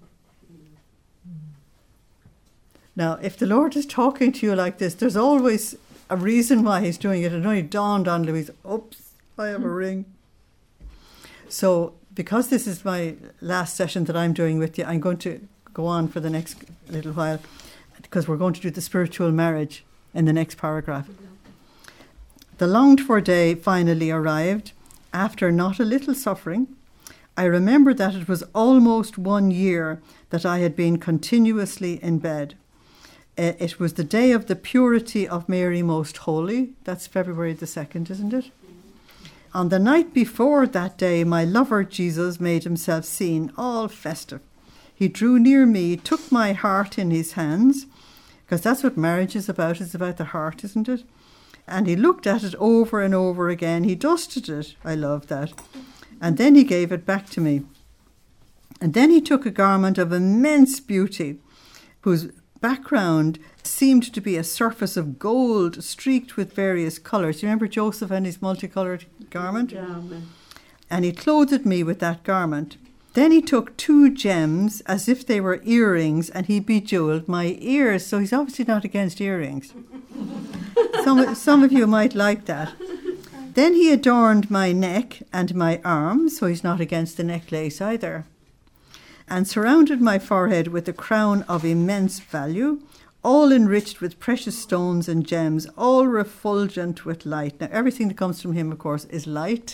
Now, if the Lord is talking to you like this, there's always a reason why he's doing it. It only dawned on Louise, oops, I have a ring. So because this is my last session that I'm doing with you, I'm going to go on for the next little while because we're going to do the spiritual marriage in the next paragraph. The longed-for day finally arrived after not a little suffering. I remember that it was almost one year that I had been continuously in bed. Uh, it was the day of the purity of Mary Most Holy. That's February the second, isn't it? On the night before that day, my lover Jesus made himself seen, all festive. He drew near me, took my heart in his hands, because that's what marriage is about. It's about the heart, isn't it? And he looked at it over and over again. He dusted it. I love that. And then he gave it back to me. And then he took a garment of immense beauty, whose background seemed to be a surface of gold streaked with various colours. Do you remember Joseph and his multicoloured garment? Yeah. And he clothed me with that garment. Then he took two gems as if they were earrings and he bejewelled my ears. So he's obviously not against earrings. some, some of you might like that. Then he adorned my neck and my arms, so he's not against the necklace either, and surrounded my forehead with a crown of immense value, all enriched with precious stones and gems, all refulgent with light. Now, everything that comes from him, of course, is light,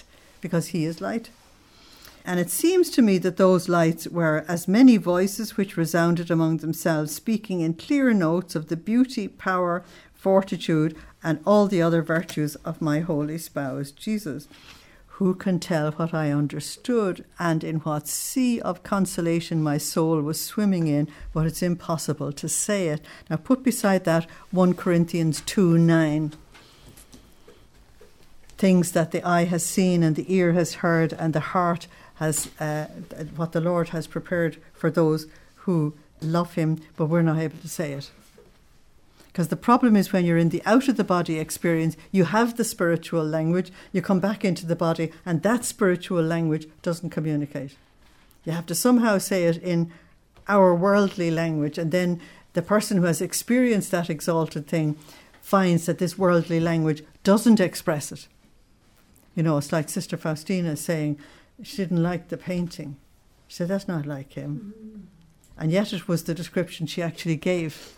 because he is light. And it seems to me that those lights were as many voices which resounded among themselves, speaking in clear notes of the beauty, power, fortitude, and all the other virtues of my holy spouse, Jesus. Who can tell what I understood and in what sea of consolation my soul was swimming in, but it's impossible to say it. Now put beside that First Corinthians two nine. Things that the eye has seen and the ear has heard and the heart has, uh, what the Lord has prepared for those who love him, but we're not able to say it. Because the problem is when you're in the out-of-the-body experience, you have the spiritual language, you come back into the body, and that spiritual language doesn't communicate. You have to somehow say it in our worldly language, and then the person who has experienced that exalted thing finds that this worldly language doesn't express it. You know, it's like Sister Faustina saying she didn't like the painting. She said, that's not like him. Mm-hmm. And yet it was the description she actually gave.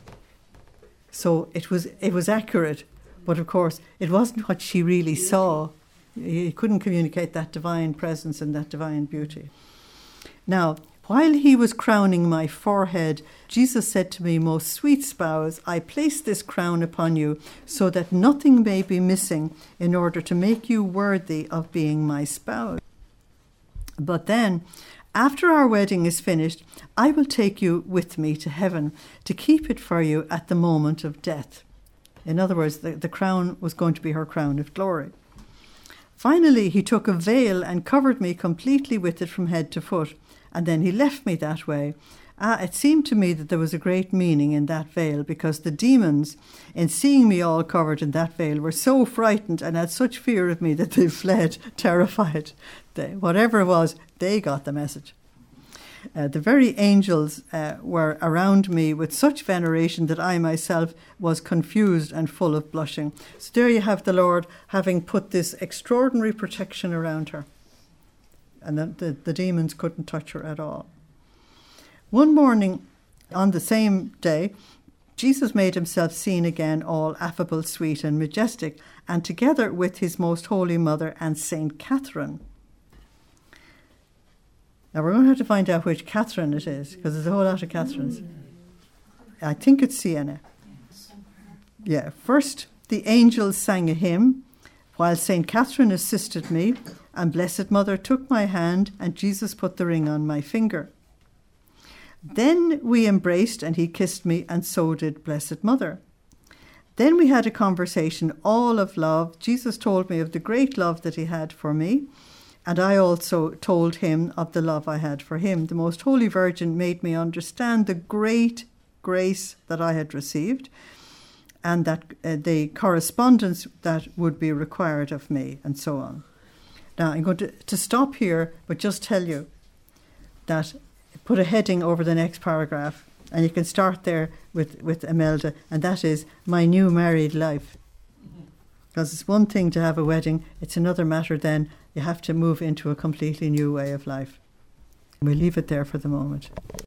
So it was it was accurate, but of course it wasn't what she really saw. He couldn't communicate that divine presence and that divine beauty. Now, while he was crowning my forehead, Jesus said to me, most sweet spouse, I place this crown upon you so that nothing may be missing in order to make you worthy of being my spouse. But then, after our wedding is finished, I will take you with me to heaven to keep it for you at the moment of death. In other words, the, the crown was going to be her crown of glory. Finally, he took a veil and covered me completely with it from head to foot, and then he left me that way. Ah, it seemed to me that there was a great meaning in that veil, because the demons, in seeing me all covered in that veil, were so frightened and had such fear of me that they fled, terrified. They, whatever it was, they got the message. Uh, the very angels uh, were around me with such veneration that I myself was confused and full of blushing. So there you have the Lord having put this extraordinary protection around her. And the, the, the demons couldn't touch her at all. One morning, on the same day, Jesus made himself seen again, all affable, sweet, and majestic, and together with his most holy mother and Saint Catherine. Now we're going to have to find out which Catherine it is, because there's a whole lot of Catherines. I think it's Siena. Yeah, first the angels sang a hymn, while Saint Catherine assisted me, and Blessed Mother took my hand, and Jesus put the ring on my finger. Then we embraced, and he kissed me, and so did Blessed Mother. Then we had a conversation all of love. Jesus told me of the great love that he had for me, and I also told him of the love I had for him. The Most Holy Virgin made me understand the great grace that I had received, and that uh, the correspondence that would be required of me, and so on. Now, I'm going to, to stop here, but just tell you that put a heading over the next paragraph, and you can start there with, with Imelda, and that is my new married life. Because it's one thing to have a wedding, it's another matter then you have to move into a completely new way of life. And we'll leave it there for the moment.